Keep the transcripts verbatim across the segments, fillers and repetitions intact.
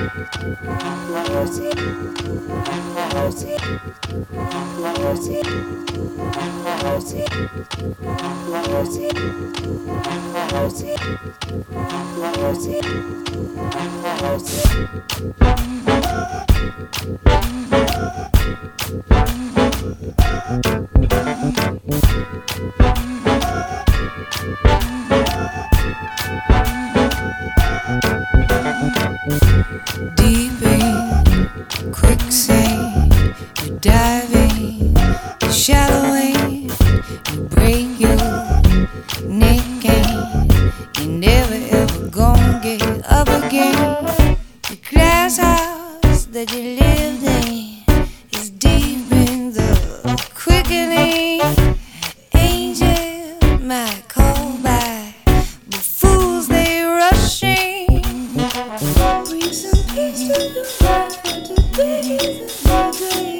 Deep in quicksand, you dive in, you shallowing, you break your neck and you never ever gonna get up again. The glass house that you lived in is deep in the quickening. Angels might call by, but fools they rushing. Bring some peace to your life, and today is a new day.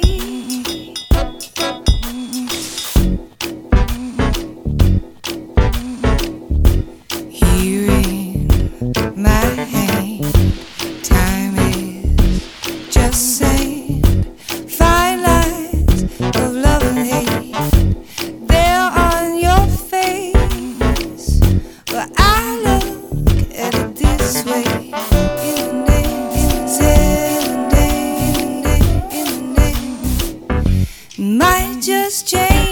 Here in my hand, time is just sand. Fine lines of love and hate, they're on your face, but I look at it this way. In the name, say in the name, in the name, in the name, might just change.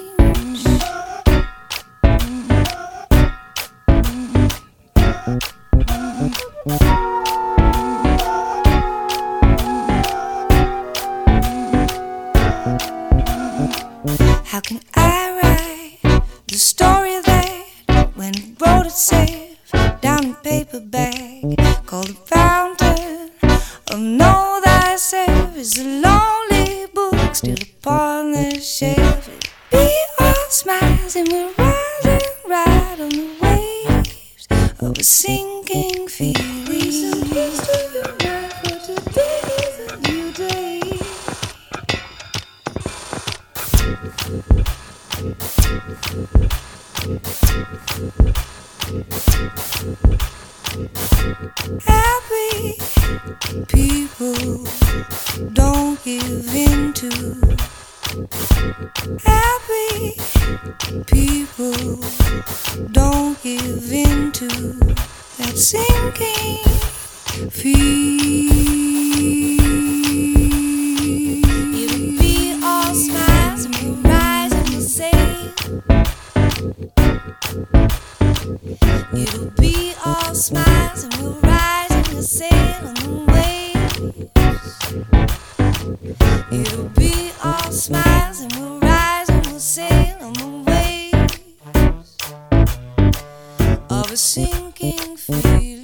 How can I write the story that when it wrote itself down in paperback, called the fountain of know thyself, is a lonely book still upon the shelf. It be all smiles and we're riding right on the waves of a sinking feeling. Happy people don't give in to. Happy people don't give in to that sinking feeling. It'll be all smiles and we'll rise and we'll sail. It'll be all smiles and we'll rise and we'll sail on the waves. It'll be all smiles and we'll rise and we'll sail on the waves of a sinking feeling.